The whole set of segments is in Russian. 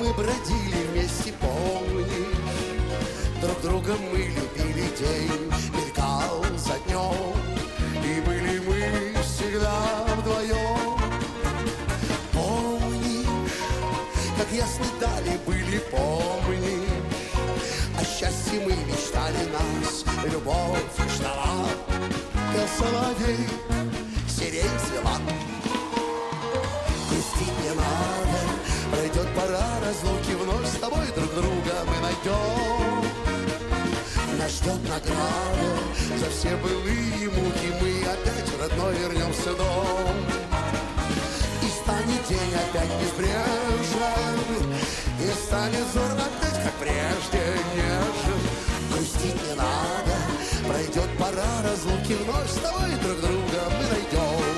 мы бродили вместе, помнишь? Друг друга мы любили, день мелькал за днем, и были мы всегда вдвоем. Помнишь, как ясны дали были, помнишь? О счастье мы мечтали, нас любовь ждала. Пел соловей, сирень цвела. Грустить не надо, пройдет пора разлуки, вновь с тобой друг друга мы найдем. Нас ждет награда за все былые муки, мы опять родной вернемся в дом. И станет день опять безбрежным, и станет взор опять как прежде нежен. Грустить не надо, пройдет пора разлуки, вновь с тобой друг друга мы найдем.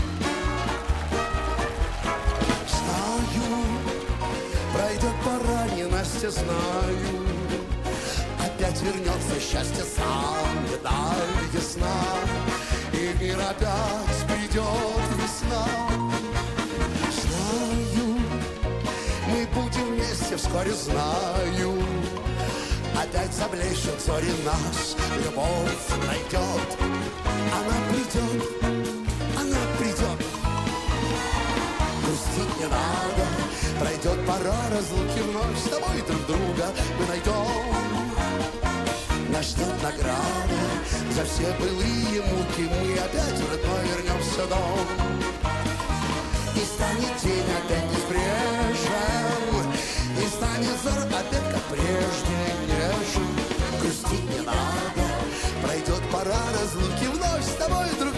Знаю, пройдет пора, ненастья, знаю, опять вернется счастье сам, даль весна, и в мир опять придет весна. Знаю, мы будем вместе вскоре, знаю, опять заблещут зори, нас любовь найдет. Она придет, она придет. Грустить не надо, пройдет пора разлуки, вновь с тобой друг друга мы найдем. Нас ждет награда за все былые муки, мы опять в родной вернемся в дом. И станет день опять безбрежен, и станет взор опять как прежде нежен. Грустить не надо, пройдет пора разлуки, вновь с тобой друг